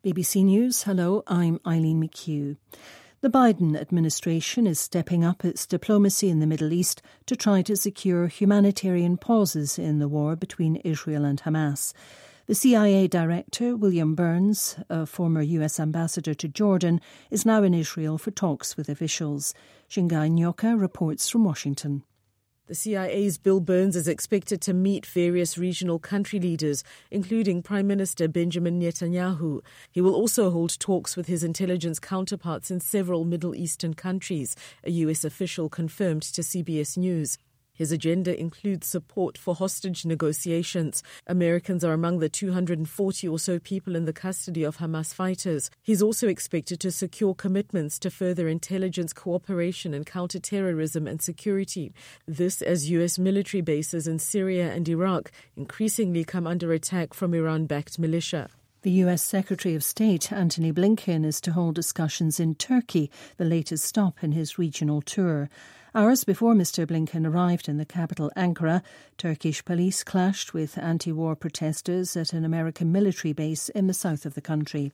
BBC News, hello, I'm Eileen McHugh. The Biden administration is stepping up its diplomacy in the Middle East to try to secure humanitarian pauses in the war between Israel and Hamas. The CIA director, William Burns, a former US ambassador to Jordan, is now in Israel for talks with officials. Shingai Nyoka reports from Washington. The CIA's Bill Burns is expected to meet various regional country leaders, including Prime Minister Benjamin Netanyahu. He will also hold talks with his intelligence counterparts in several Middle Eastern countries, a US official confirmed to CBS News. His agenda includes support for hostage negotiations. Americans are among the 240 or so people in the custody of Hamas fighters. He's also expected to secure commitments to further intelligence cooperation in counter-terrorism and security. This as US military bases in Syria and Iraq increasingly come under attack from Iran-backed militia. The US Secretary of State, Antony Blinken, is to hold discussions in Turkey, the latest stop in his regional tour. Hours before Mr Blinken arrived in the capital Ankara, Turkish police clashed with anti-war protesters at an American military base in the south of the country.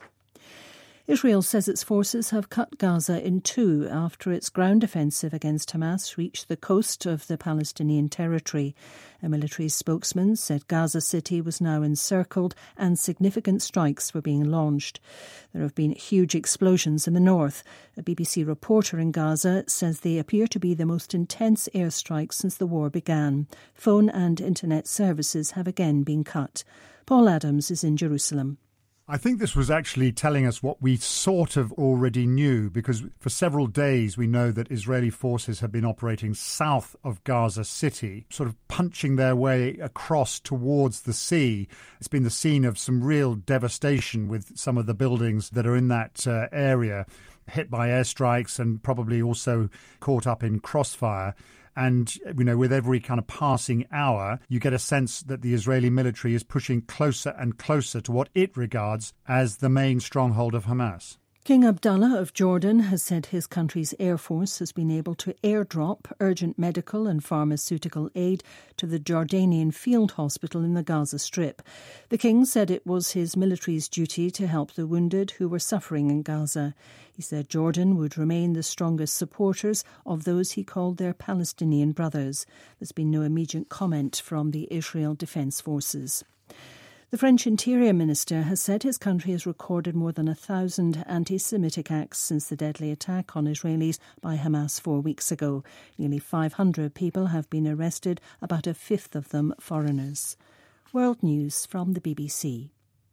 Israel says its forces have cut Gaza in two after its ground offensive against Hamas reached the coast of the Palestinian territory. A military spokesman said Gaza City was now encircled and significant strikes were being launched. There have been huge explosions in the north. A BBC reporter in Gaza says they appear to be the most intense airstrikes since the war began. Phone and internet services have again been cut. Paul Adams is in Jerusalem. I think this was actually telling us what we sort of already knew, because for several days we know that Israeli forces have been operating south of Gaza City, sort of punching their way across towards the sea. It's been the scene of some real devastation with some of the buildings that are in that area hit by airstrikes and probably also caught up in crossfire. And, you know, with every kind of passing hour, you get a sense that the Israeli military is pushing closer and closer to what it regards as the main stronghold of Hamas. King Abdullah of Jordan has said his country's air force has been able to airdrop urgent medical and pharmaceutical aid to the Jordanian field hospital in the Gaza Strip. The king said it was his military's duty to help the wounded who were suffering in Gaza. He said Jordan would remain the strongest supporters of those he called their Palestinian brothers. There's been no immediate comment from the Israel Defense Forces. The French Interior Minister has said his country has recorded more than 1,000 anti-Semitic acts since the deadly attack on Israelis by Hamas 4 weeks ago. Nearly 500 people have been arrested, about a fifth of them foreigners. World News from the BBC.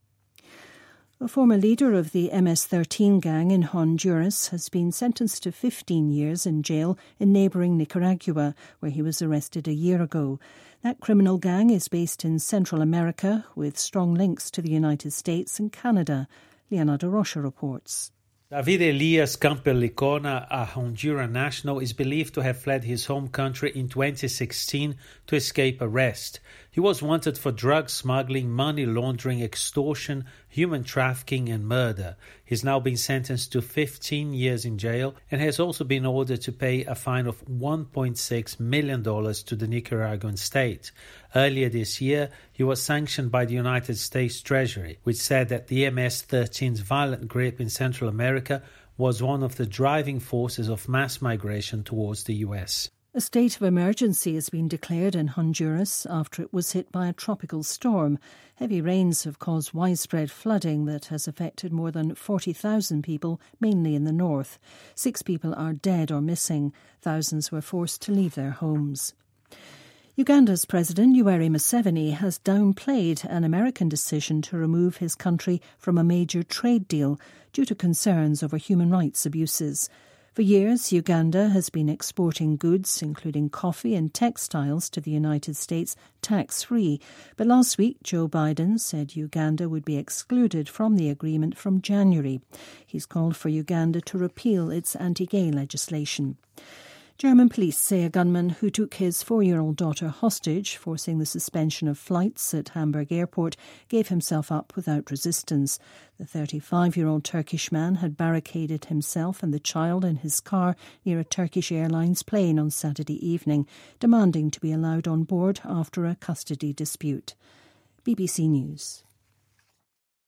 A former leader of the MS-13 gang in Honduras has been sentenced to 15 years in jail in neighbouring Nicaragua, where he was arrested a year ago. That criminal gang is based in Central America, with strong links to the United States and Canada. Leonardo Rocha reports. David Elias Camperlicona, a Honduran national, is believed to have fled his home country in 2016 to escape arrest. He was wanted for drug smuggling, money laundering, extortion, human trafficking and murder. He's now been sentenced to 15 years in jail and has also been ordered to pay a fine of $1.6 million to the Nicaraguan state. Earlier this year, he was sanctioned by the United States Treasury, which said that the MS-13's violent grip in Central America was one of the driving forces of mass migration towards the US. A state of emergency has been declared in Honduras after it was hit by a tropical storm. Heavy rains have caused widespread flooding that has affected more than 40,000 people, mainly in the north. 6 people are dead or missing. Thousands were forced to leave their homes. Uganda's President Yoweri Museveni has downplayed an American decision to remove his country from a major trade deal due to concerns over human rights abuses. For years, Uganda has been exporting goods, including coffee and textiles, to the United States tax-free. But last week, Joe Biden said Uganda would be excluded from the agreement from January. He's called for Uganda to repeal its anti-gay legislation. German police say a gunman who took his 4-year-old daughter hostage, forcing the suspension of flights at Hamburg airport, gave himself up without resistance. The 35-year-old Turkish man had barricaded himself and the child in his car near a Turkish Airlines plane on Saturday evening, demanding to be allowed on board after a custody dispute. BBC News.